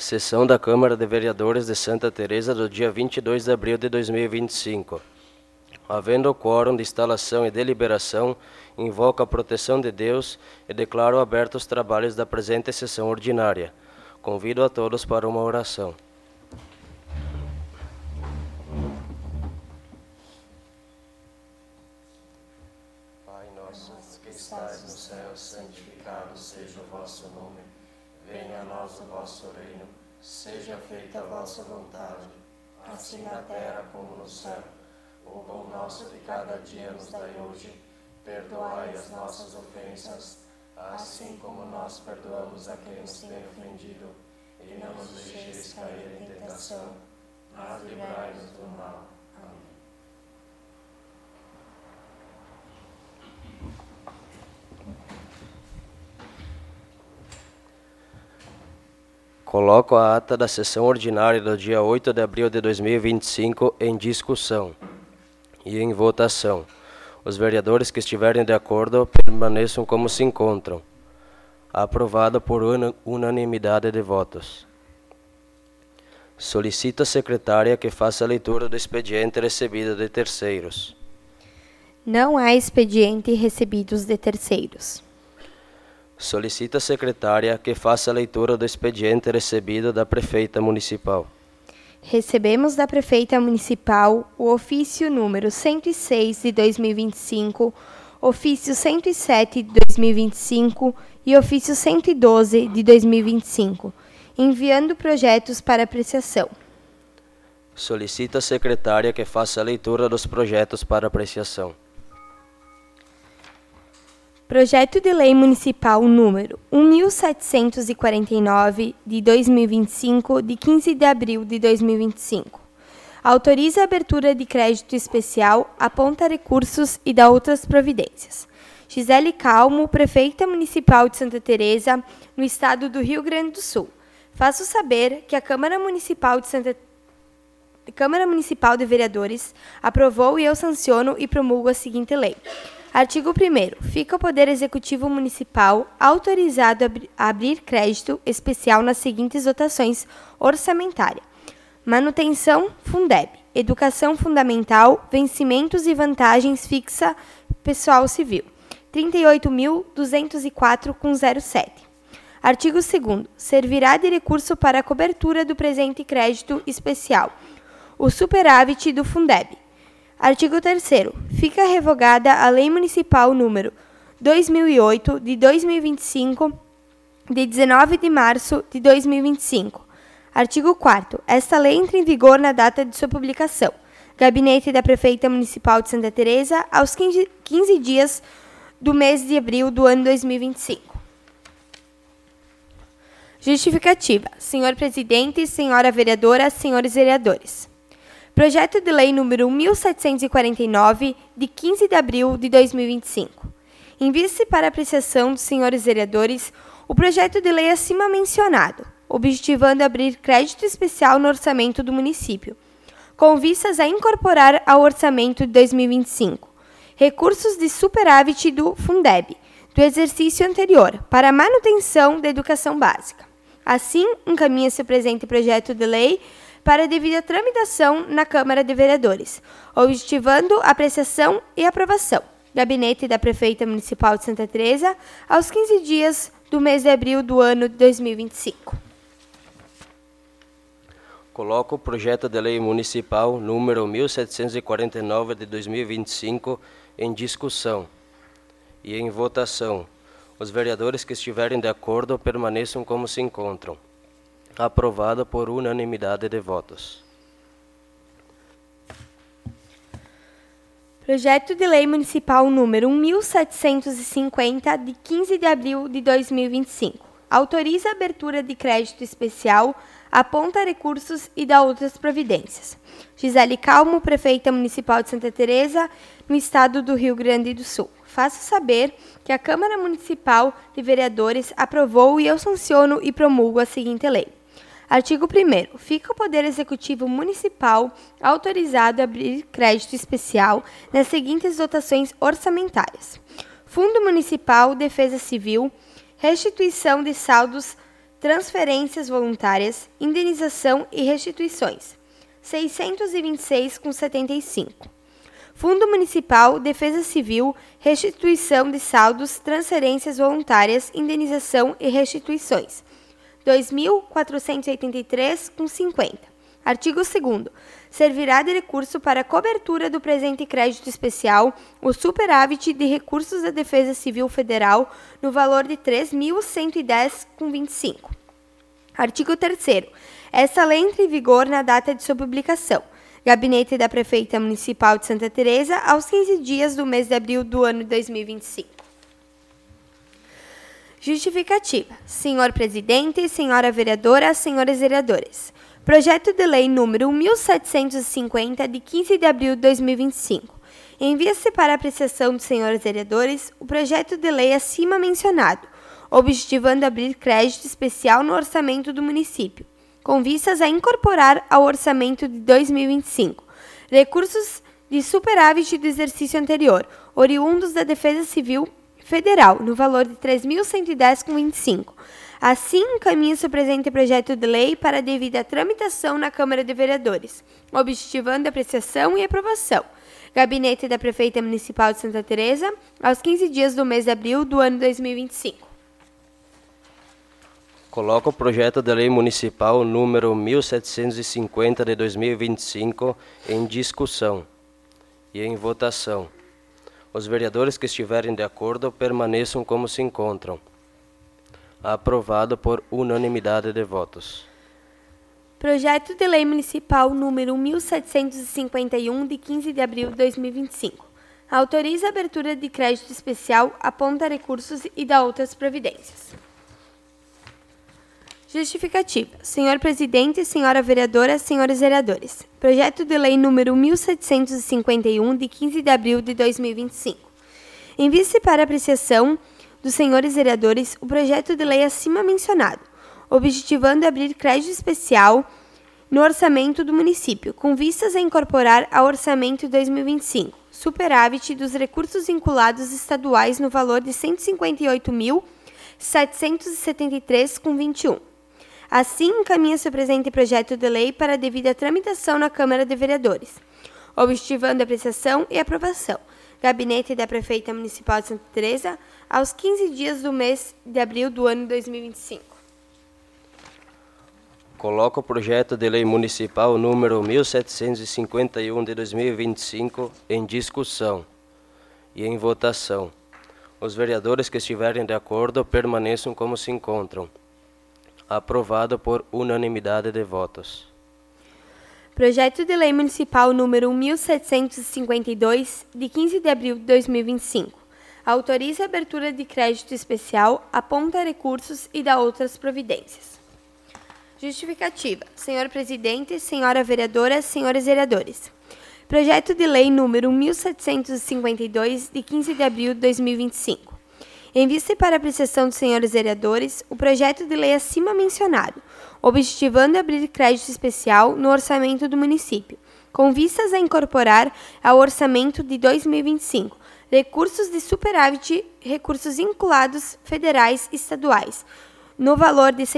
Sessão da Câmara de Vereadores de Santa Teresa do dia 22 de abril de 2025. Havendo quórum de instalação e deliberação, invoco a proteção de Deus e declaro abertos os trabalhos da presente sessão ordinária. Convido a todos para uma oração. Pai nosso, que estais no céu, santificado seja o vosso nome. Venha a nós o vosso reino, seja feita a vossa vontade, assim na terra como no céu. O pão nosso de cada dia nos dai hoje, perdoai as nossas ofensas, assim como nós perdoamos a quem nos tem ofendido, e não nos deixeis cair em tentação, mas livrai-nos do mal. Amém. Coloco a ata da sessão ordinária do dia 8 de abril de 2025 em discussão e em votação. Os vereadores que estiverem de acordo permaneçam como se encontram. Aprovado por unanimidade de votos. Solicito à secretária que faça a leitura do expediente recebido de terceiros. Não há expediente recebidos de terceiros. Solicito à secretária que faça a leitura do expediente recebido da prefeita municipal. Recebemos da prefeita municipal o ofício número 106 de 2025, ofício 107 de 2025 e ofício 112 de 2025, enviando projetos para apreciação. Solicito à secretária que faça a leitura dos projetos para apreciação. Projeto de Lei Municipal número 1749 de 2025, de 15 de abril de 2025. Autoriza a abertura de crédito especial, aponta recursos e dá outras providências. Gisele Calmo, prefeita municipal de Santa Teresa, no estado do Rio Grande do Sul. Faço saber que a Câmara Municipal de Vereadores aprovou e eu sanciono e promulgo a seguinte lei. Artigo 1º. Fica o Poder Executivo Municipal autorizado a abrir crédito especial nas seguintes dotações orçamentárias. Manutenção Fundeb. Educação Fundamental, Vencimentos e Vantagens Fixa Pessoal Civil. 38.204,07. Artigo 2º. Servirá de recurso para a cobertura do presente crédito especial. O superávit do Fundeb. Artigo 3º. Fica revogada a Lei Municipal número 2008, de 2025, de 19 de março de 2025. Artigo 4º. Esta lei entra em vigor na data de sua publicação. Gabinete da Prefeita Municipal de Santa Teresa, aos 15 dias do mês de abril do ano 2025. Justificativa. Senhor Presidente, Senhora Vereadora, Senhores Vereadores. Projeto de Lei número 1749, de 15 de abril de 2025. Envia-se para apreciação dos senhores vereadores o projeto de lei acima mencionado, objetivando abrir crédito especial no orçamento do município, com vistas a incorporar ao orçamento de 2025 recursos de superávit do Fundeb, do exercício anterior, para a manutenção da educação básica. Assim, encaminha-se o presente projeto de lei para a devida tramitação na Câmara de Vereadores, objetivando apreciação e aprovação. Gabinete da Prefeita Municipal de Santa Teresa, aos 15 dias do mês de abril do ano de 2025. Coloco o projeto de lei municipal número 1749 de 2025 em discussão e em votação. Os vereadores que estiverem de acordo permaneçam como se encontram. Aprovado por unanimidade de votos. Projeto de Lei Municipal número 1750, de 15 de abril de 2025. Autoriza a abertura de crédito especial, aponta recursos e dá outras providências. Gisele Calmo, prefeita municipal de Santa Teresa, no estado do Rio Grande do Sul. Faço saber que a Câmara Municipal de Vereadores aprovou e eu sanciono e promulgo a seguinte lei. Artigo 1º. Fica o Poder Executivo Municipal autorizado a abrir crédito especial nas seguintes dotações orçamentárias. Fundo Municipal Defesa Civil, restituição de saldos transferências voluntárias, indenização e restituições, 626,75. Fundo Municipal, Defesa Civil, restituição de saldos, transferências voluntárias, indenização e restituições, 2.483,50. Artigo 2º. Servirá de recurso para a cobertura do presente crédito especial o superávit de recursos da Defesa Civil Federal no valor de 3.110,25. Artigo 3º. Esta lei entra em vigor na data de sua publicação. Gabinete da Prefeita Municipal de Santa Teresa, aos 15 dias do mês de abril do ano 2025. Justificativa. Senhor Presidente, Senhora Vereadora, Senhores Vereadores. Projeto de Lei número 1750, de 15 de abril de 2025. Envia-se para apreciação dos senhores vereadores o projeto de lei acima mencionado, objetivando abrir crédito especial no orçamento do município, com vistas a incorporar ao orçamento de 2025 recursos de superávit do exercício anterior, oriundos da Defesa Civil Federal, no valor de 3.110,25. Assim, encaminha-se o presente projeto de lei para a devida tramitação na Câmara de Vereadores, objetivando apreciação e aprovação. Gabinete da Prefeita Municipal de Santa Teresa, aos 15 dias do mês de abril do ano 2025. Coloco o projeto de lei municipal número 1750 de 2025 em discussão e em votação. Os vereadores que estiverem de acordo permaneçam como se encontram. Aprovado por unanimidade de votos. Projeto de Lei Municipal número 1751, de 15 de abril de 2025. Autoriza a abertura de crédito especial, aponta recursos e dá outras providências. Justificativa. Senhor Presidente, Senhora Vereadora, Senhores Vereadores. Projeto de Lei número 1751, de 15 de abril de 2025. Envia-se para apreciação dos senhores vereadores o projeto de lei acima mencionado, objetivando abrir crédito especial no orçamento do município, com vistas a incorporar ao orçamento 2025 superávit dos recursos vinculados estaduais no valor de 158.773,21. Assim, encaminha-se o presente projeto de lei para a devida tramitação na Câmara de Vereadores, objetivando apreciação e aprovação. Gabinete da Prefeita Municipal de Santa Teresa, aos 15 dias do mês de abril do ano 2025. Coloco o projeto de lei municipal número 1751 de 2025 em discussão e em votação. Os vereadores que estiverem de acordo permaneçam como se encontram. Aprovado por unanimidade de votos. Projeto de Lei Municipal número 1752, de 15 de abril de 2025. Autoriza a abertura de crédito especial, aponta recursos e dá outras providências. Justificativa. Senhor Presidente, Senhora Vereadora, Senhores Vereadores. Projeto de Lei número 1752, de 15 de abril de 2025. Envia-se para apreciação dos senhores vereadores o projeto de lei acima mencionado, objetivando abrir crédito especial no orçamento do município, com vistas a incorporar ao orçamento de 2025 recursos de superávit, recursos vinculados federais e estaduais, no valor de R$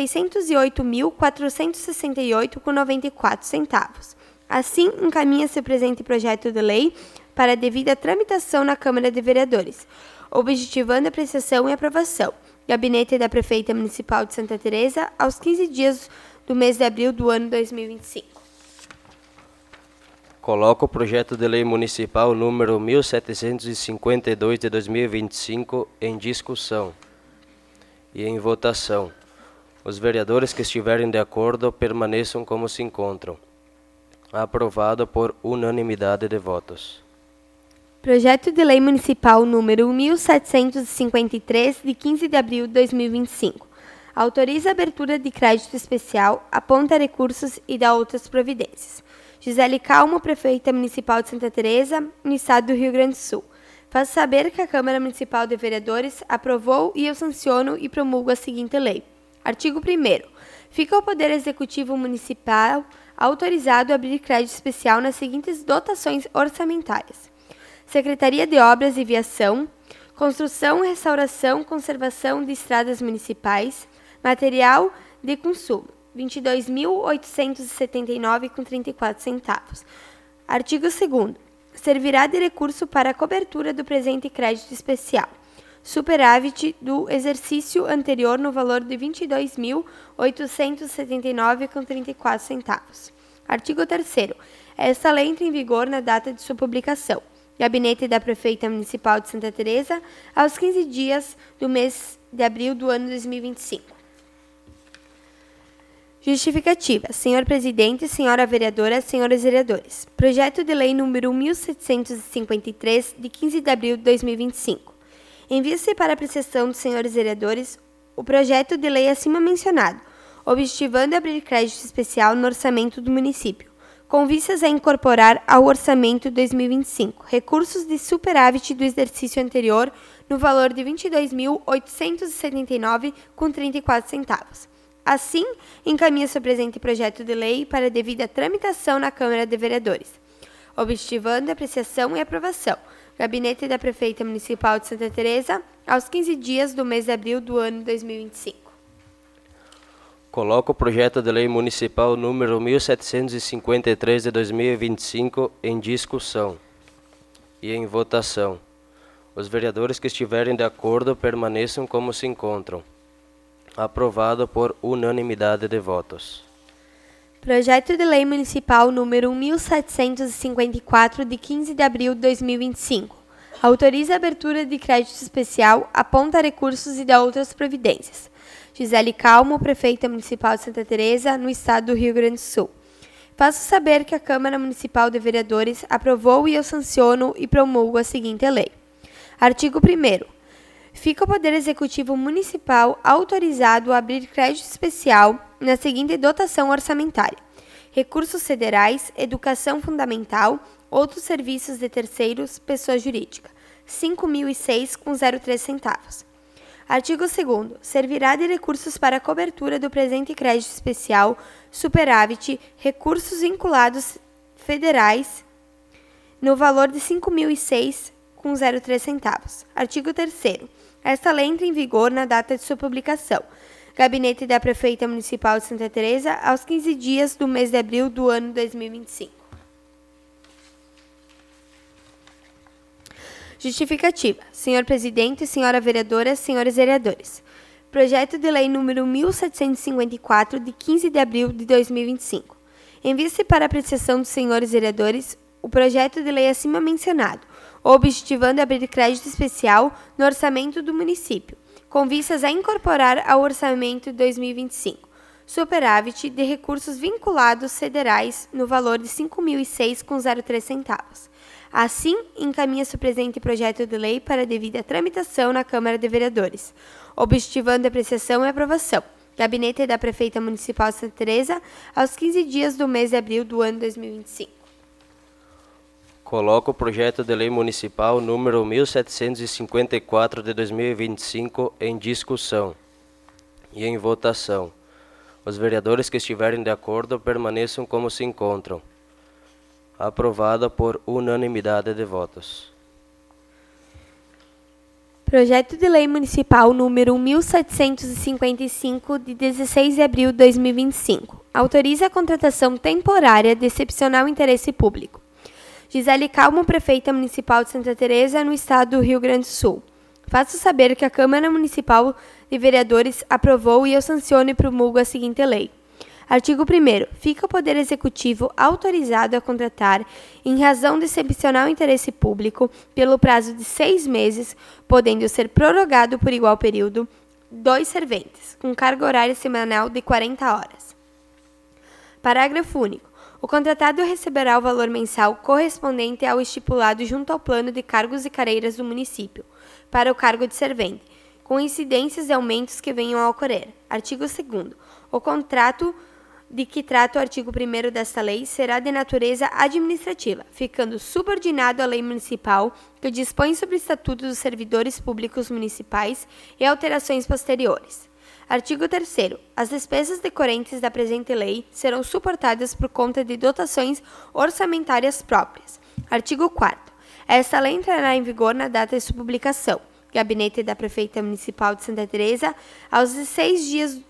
608.468,94. Assim, encaminha-se o presente projeto de lei para a devida tramitação na Câmara de Vereadores, objetivando apreciação e aprovação. Gabinete da Prefeita Municipal de Santa Teresa, aos 15 dias do mês de abril do ano 2025. Coloco o projeto de lei municipal número 1752 de 2025 em discussão e em votação. Os vereadores que estiverem de acordo permaneçam como se encontram. Aprovado por unanimidade de votos. Projeto de Lei Municipal número 1753, de 15 de abril de 2025. Autoriza a abertura de crédito especial, aponta recursos e dá outras providências. Gisele Calmo, Prefeita Municipal de Santa Teresa, no Estado do Rio Grande do Sul. Faço saber que a Câmara Municipal de Vereadores aprovou e eu sanciono e promulgo a seguinte lei. Artigo 1º. Fica ao Poder Executivo Municipal autorizado a abrir crédito especial nas seguintes dotações orçamentárias: Secretaria de Obras e Viação, construção, restauração, conservação de estradas municipais, material de consumo, R$ 22.879,34. Artigo 2º. Servirá de recurso para a cobertura do presente crédito especial, superávit do exercício anterior no valor de R$ 22.879,34. Artigo 3º. Esta lei entra em vigor na data de sua publicação. Gabinete da Prefeita Municipal de Santa Teresa, aos 15 dias do mês de abril do ano 2025. Justificativa. Senhor Presidente, Senhora Vereadora, Senhores Vereadores. Projeto de Lei número 1753, de 15 de abril de 2025. Envia-se para apreciação dos senhores vereadores o projeto de lei acima mencionado, objetivando abrir crédito especial no orçamento do município, com vistas a incorporar ao orçamento 2025 recursos de superávit do exercício anterior no valor de R$ 22.879,34. Assim, encaminha-se o presente projeto de lei para devida tramitação na Câmara de Vereadores, objetivando a apreciação e aprovação. Gabinete da Prefeita Municipal de Santa Teresa, aos 15 dias do mês de abril do ano 2025. Coloco o projeto de lei municipal número 1753 de 2025 em discussão e em votação. Os vereadores que estiverem de acordo permaneçam como se encontram. Aprovado por unanimidade de votos. Projeto de Lei Municipal número 1754, de 15 de abril de 2025. Autoriza a abertura de crédito especial, aponta recursos e dá outras providências. Gisele Calmo, Prefeita Municipal de Santa Teresa, no estado do Rio Grande do Sul. Faço saber que a Câmara Municipal de Vereadores aprovou e eu sanciono e promulgo a seguinte lei. Artigo 1º. Fica o Poder Executivo Municipal autorizado a abrir crédito especial na seguinte dotação orçamentária: recursos federais, educação fundamental, outros serviços de terceiros, pessoa jurídica, R$ 5.006,03. Artigo 2º. Servirá de recursos para a cobertura do presente crédito especial, superávit, recursos vinculados federais, no valor de R$ 5.006,03. Artigo 3º. Esta lei entra em vigor na data de sua publicação. Gabinete da Prefeita Municipal de Santa Teresa, aos 15 dias do mês de abril do ano 2025. Justificativa. Senhor Presidente, Senhora Vereadora, Senhores Vereadores. Projeto de Lei número 1754, de 15 de abril de 2025. Envia-se para apreciação dos senhores vereadores o projeto de lei acima mencionado, objetivando abrir crédito especial no orçamento do município, com vistas a incorporar ao orçamento de 2025 superávit de recursos vinculados federais no valor de R$ 5.006,03. Assim, encaminha-se o presente projeto de lei para devida tramitação na Câmara de Vereadores, objetivando a apreciação e aprovação. Gabinete da Prefeita Municipal de Santa Teresa, aos 15 dias do mês de abril do ano 2025. Coloco o projeto de lei municipal número 1754 de 2025 em discussão e em votação. Os vereadores que estiverem de acordo permaneçam como se encontram. Aprovada por unanimidade de votos. Projeto de Lei Municipal número 1755, de 16 de abril de 2025. Autoriza a contratação temporária de excepcional interesse público. Gisele Calmo, Prefeita Municipal de Santa Teresa, no estado do Rio Grande do Sul. Faço saber que a Câmara Municipal de Vereadores aprovou e eu sanciono e promulgo a seguinte lei. Artigo 1º. Fica o Poder Executivo autorizado a contratar, em razão de excepcional interesse público, pelo prazo de 6 meses, podendo ser prorrogado por igual período, 2 serventes, com carga horária semanal de 40 horas. Parágrafo único. O contratado receberá o valor mensal correspondente ao estipulado junto ao plano de cargos e carreiras do município, para o cargo de servente, com incidências e aumentos que venham a ocorrer. Artigo 2º. O contrato de que trata o artigo 1º desta lei será de natureza administrativa, ficando subordinado à lei municipal que dispõe sobre o Estatuto dos Servidores Públicos Municipais e alterações posteriores. Artigo 3º. As despesas decorrentes da presente lei serão suportadas por conta de dotações orçamentárias próprias. Artigo 4º. Esta lei entrará em vigor na data de sua publicação. Gabinete da Prefeita Municipal de Santa Teresa, aos 16 dias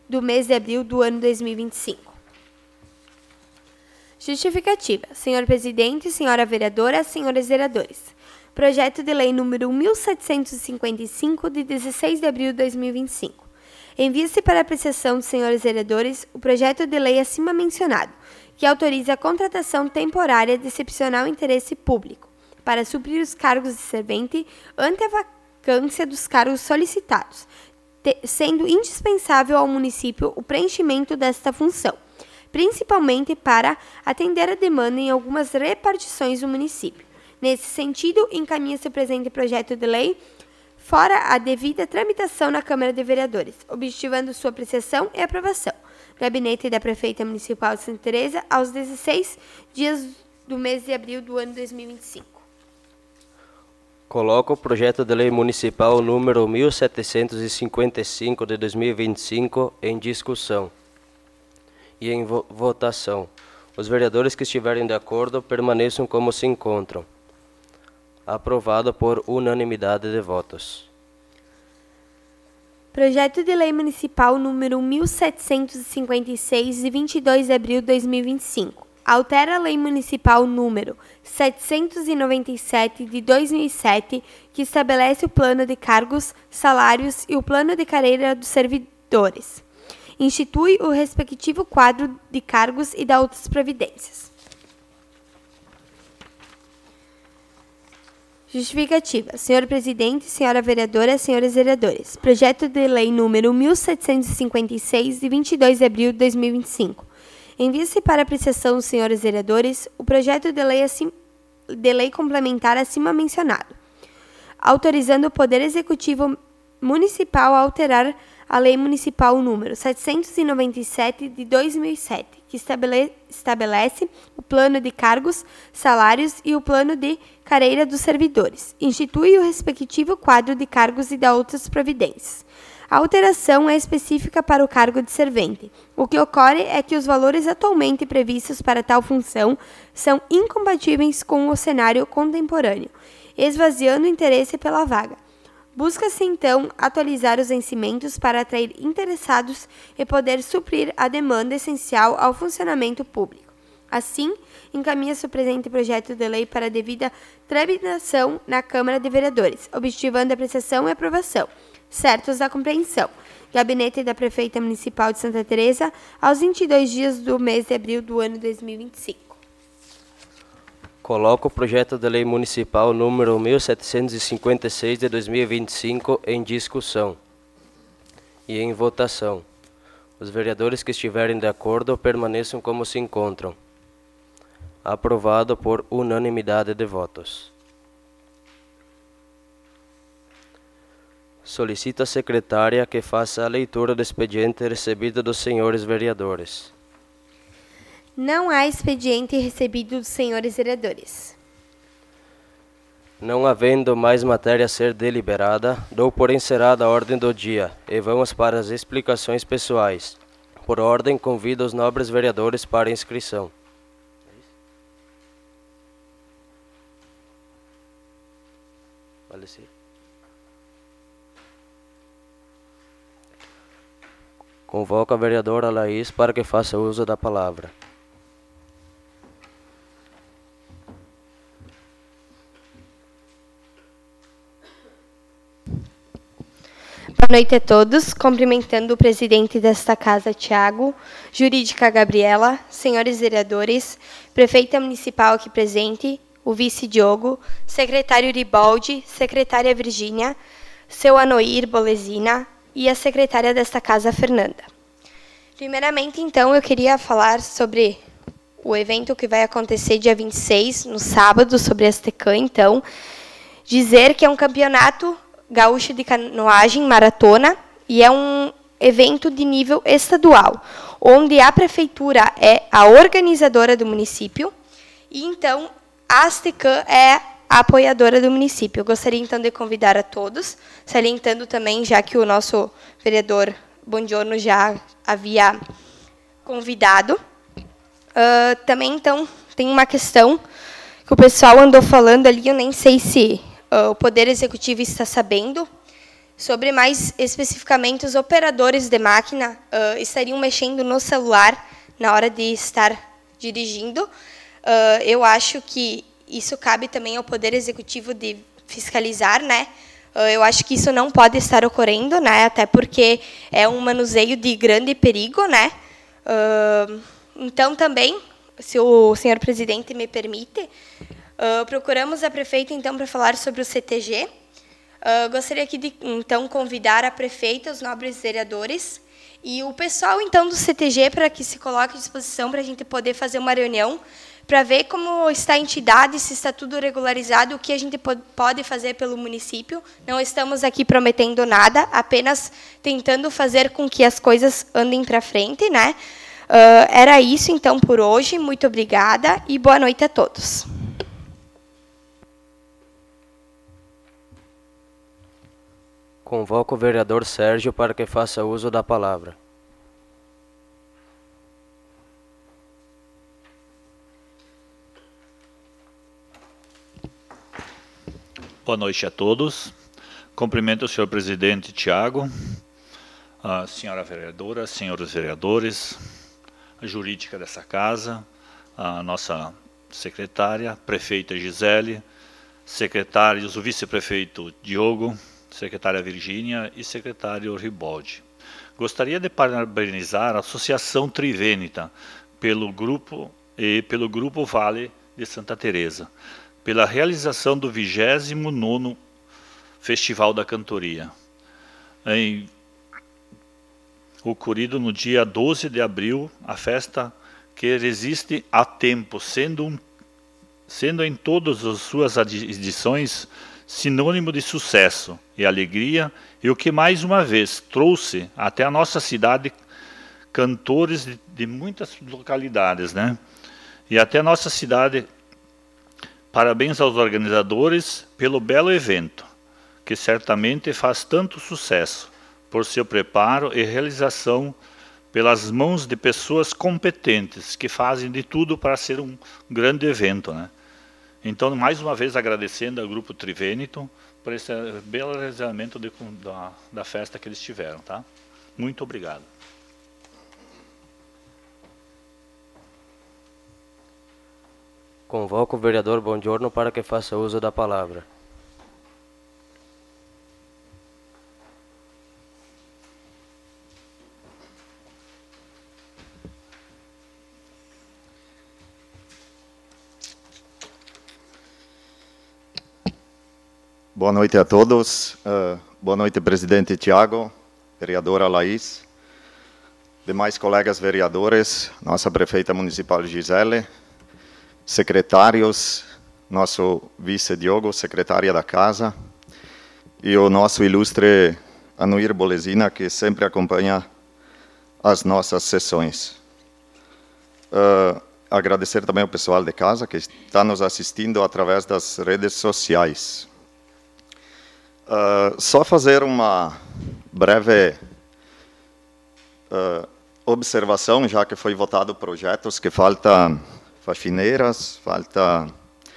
do mês de abril do ano 2025. Justificativa. Senhor Presidente, Senhora Vereadora, Senhores Vereadores. Projeto de Lei número 1755, de 16 de abril de 2025. Envia-se para apreciação dos senhores vereadores o projeto de lei acima mencionado, que autoriza a contratação temporária de excepcional interesse público, para suprir os cargos de servente ante a vacância dos cargos solicitados, sendo indispensável ao município o preenchimento desta função, principalmente para atender a demanda em algumas repartições do município. Nesse sentido, encaminha-se o presente projeto de lei fora a devida tramitação na Câmara de Vereadores, objetivando sua apreciação e aprovação. Gabinete da Prefeita Municipal de Santa Teresa, aos 16 dias do mês de abril do ano 2025. Coloco o projeto de lei municipal número 1755 de 2025 em discussão e em votação. Os vereadores que estiverem de acordo permaneçam como se encontram. Aprovado por unanimidade de votos. Projeto de Lei Municipal número 1756, de 22 de abril de 2025. Altera a Lei Municipal número 797, de 2007, que estabelece o plano de cargos, salários e o plano de carreira dos servidores. Institui o respectivo quadro de cargos e dá outras providências. Justificativa. Senhor Presidente, Senhora Vereadora, Senhores Vereadores. Projeto de Lei número 1756, de 22 de abril de 2025. Envia-se para apreciação dos senhores vereadores o projeto de lei complementar acima mencionado, autorizando o Poder Executivo Municipal a alterar a Lei Municipal número 797 de 2007, que estabelece o plano de cargos, salários e o plano de carreira dos servidores. Institui o respectivo quadro de cargos e dá outras providências. A alteração é específica para o cargo de servente. O que ocorre é que os valores atualmente previstos para tal função são incompatíveis com o cenário contemporâneo, esvaziando o interesse pela vaga. Busca-se, então, atualizar os vencimentos para atrair interessados e poder suprir a demanda essencial ao funcionamento público. Assim, encaminha-se o presente projeto de lei para a devida tramitação na Câmara de Vereadores, objetivando a apreciação e aprovação, certos da compreensão. Gabinete da Prefeita Municipal de Santa Teresa, aos 22 dias do mês de abril do ano 2025. Coloco o projeto de lei municipal número 1756 de 2025 em discussão e em votação. Os vereadores que estiverem de acordo permaneçam como se encontram. Aprovado por unanimidade de votos. Solicito à secretária que faça a leitura do expediente recebido dos senhores vereadores. Não há expediente recebido dos senhores vereadores. Não havendo mais matéria a ser deliberada, dou por encerrada a ordem do dia e vamos para as explicações pessoais. Por ordem, convido os nobres vereadores para inscrição. Convoco a vereadora Laís para que faça uso da palavra. Boa noite a todos, cumprimentando o presidente desta casa, Tiago, jurídica Gabriela, senhores vereadores, prefeita municipal aqui presente, o vice Diogo, secretário Ribaldi, secretária Virgínia, seu Anoir Bolesina e a secretária desta casa, Fernanda. Primeiramente, então, eu queria falar sobre o evento que vai acontecer dia 26, no sábado, sobre a STCAM, então, dizer que é um campeonato gaúcho de canoagem maratona e é um evento de nível estadual, onde a prefeitura é a organizadora do município e então a STCAM é a apoiadora do município. Eu gostaria então de convidar a todos, salientando também, já que o nosso vereador Bongiorno já havia convidado, também então tem uma questão que o pessoal andou falando ali, eu nem sei se o Poder Executivo está sabendo, Sobre mais especificamente os operadores de máquina estariam mexendo no celular na hora de estar dirigindo. Eu acho que isso cabe também ao Poder Executivo de fiscalizar, né? Eu acho que isso não pode estar ocorrendo, né? Até porque é um manuseio de grande perigo, né? Então, também, se o senhor presidente me permite, procuramos a prefeita, então, para falar sobre o CTG. Gostaria aqui de, então, convidar a prefeita, os nobres vereadores e o pessoal, então, do CTG para que se coloque à disposição para a gente poder fazer uma reunião para ver como está a entidade, se está tudo regularizado, o que a gente pode fazer pelo município. Não estamos aqui prometendo nada, apenas tentando fazer com que as coisas andem para frente, né? Era isso, então, por hoje. Muito obrigada e boa noite a todos. Convoco o vereador Sérgio para que faça uso da palavra. Boa noite a todos. Cumprimento o senhor presidente Tiago, a senhora vereadora, senhores vereadores, a jurídica dessa casa, a nossa secretária, prefeita Gisele, secretários, o vice-prefeito Diogo, secretária Virgínia e secretário Riboldi. Gostaria de parabenizar a Associação Trivênita pelo grupo Vale de Santa Teresa, pela realização do 29º Festival da Cantoria, ocorrido no dia 12 de abril, a festa que resiste há tempo, sendo em todas as suas edições sinônimo de sucesso e alegria, e o que mais uma vez trouxe até a nossa cidade cantores de muitas localidades, né? E até a nossa cidade. Parabéns aos organizadores pelo belo evento, que certamente faz tanto sucesso por seu preparo e realização pelas mãos de pessoas competentes, que fazem de tudo para ser um grande evento, né? Então, mais uma vez, agradecendo ao Grupo Trivênito por esse belo realizamento da festa que eles tiveram, tá? Muito obrigado. Convoco o vereador Bongiorno para que faça uso da palavra. Boa noite a todos. Boa noite, presidente Tiago, vereadora Laís, demais colegas vereadores, nossa prefeita municipal Gisele, secretários, nosso vice Diogo, secretária da casa, e o nosso ilustre Anuir Bolesina, que sempre acompanha as nossas sessões. Agradecer também ao pessoal de casa que está nos assistindo através das redes sociais. Só fazer uma breve observação, já que foi votado projetos que faltam faxineiras, falta...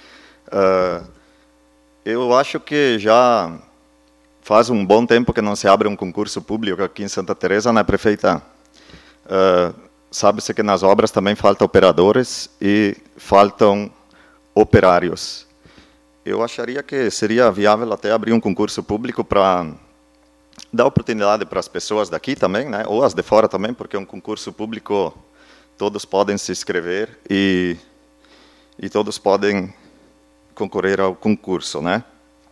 eu acho que já faz um bom tempo que não se abre um concurso público aqui em Santa Teresa, né, prefeita? Sabe-se que nas obras também faltam operadores e faltam operários. Eu acharia que seria viável até abrir um concurso público para dar oportunidade para as pessoas daqui também, né, ou as de fora também, porque é um concurso público... Todos podem se inscrever e todos podem concorrer ao concurso, né?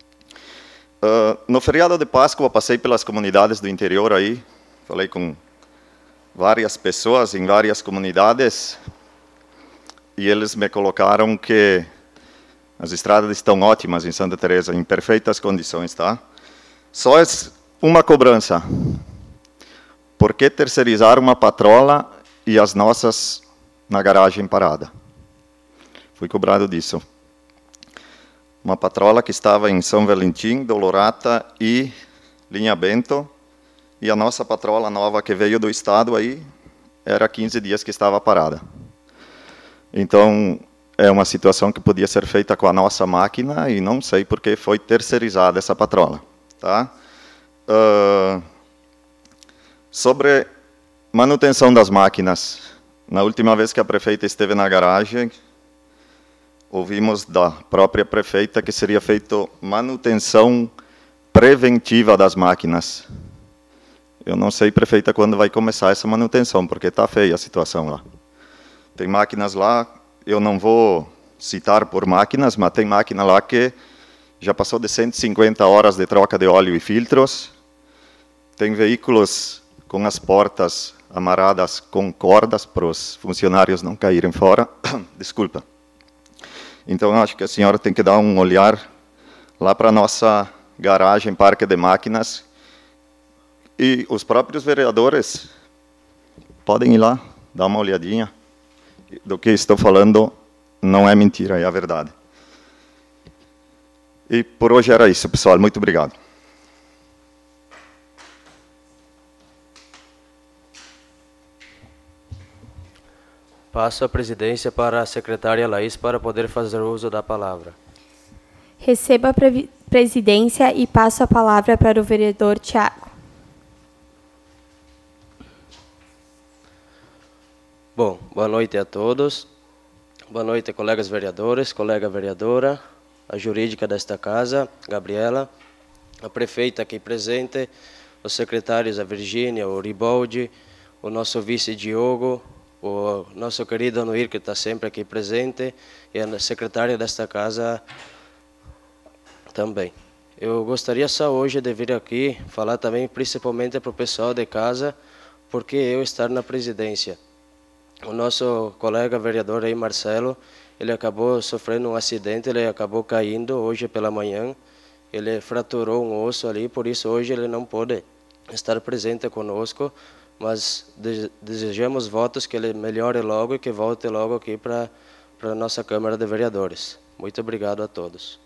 No feriado de Páscoa, passei pelas comunidades do interior aí, falei com várias pessoas em várias comunidades, e eles me colocaram que as estradas estão ótimas em Santa Teresa, em perfeitas condições, tá? Só é uma cobrança. Por que terceirizar uma patrola e as nossas na garagem parada? Fui cobrado disso. Uma patrola que estava em São Valentim, Dolorata e Linha Bento, e a nossa patrola nova que veio do estado aí, era 15 dias que estava parada. Então, é uma situação que podia ser feita com a nossa máquina, e não sei por que foi terceirizada essa patrola, tá? Sobre manutenção das máquinas. Na última vez que a prefeita esteve na garagem, ouvimos da própria prefeita que seria feita manutenção preventiva das máquinas. Eu não sei, prefeita, quando vai começar essa manutenção, porque está feia a situação lá. Tem máquinas lá, eu não vou citar por máquinas, mas tem máquina lá que já passou de 150 horas de troca de óleo e filtros. Tem veículos com as portas amarradas com cordas para os funcionários não caírem fora. Desculpa. Então, eu acho que a senhora tem que dar um olhar lá para a nossa garagem, parque de máquinas. E os próprios vereadores podem ir lá, dar uma olhadinha. Do que estou falando não é mentira, é a verdade. E por hoje era isso, pessoal. Muito obrigado. Passo a presidência para a secretária Laís para poder fazer uso da palavra. Recebo a presidência e passo a palavra para o vereador Tiago. Bom, boa noite a todos. Boa noite, colegas vereadores, colega vereadora, a jurídica desta casa, Gabriela, a prefeita aqui presente, os secretários, a Virgínia, o Ribaldi, o nosso vice Diogo, o nosso querido Anuir, que está sempre aqui presente, e a secretária desta casa também. Eu gostaria só hoje de vir aqui falar também, principalmente para o pessoal de casa, porque eu estar na presidência. O nosso colega vereador aí, Marcelo, ele acabou sofrendo um acidente, ele acabou caindo hoje pela manhã, ele fraturou um osso ali, por isso hoje ele não pôde estar presente conosco, mas desejamos votos que ele melhore logo e que volte logo aqui para a nossa Câmara de Vereadores. Muito obrigado a todos.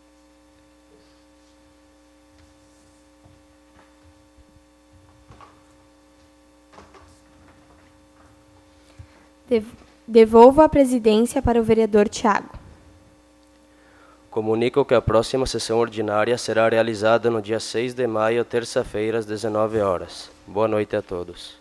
Devolvo a presidência para o vereador Tiago. Comunico que a próxima sessão ordinária será realizada no dia 6 de maio, terça-feira, às 19 horas. Boa noite a todos.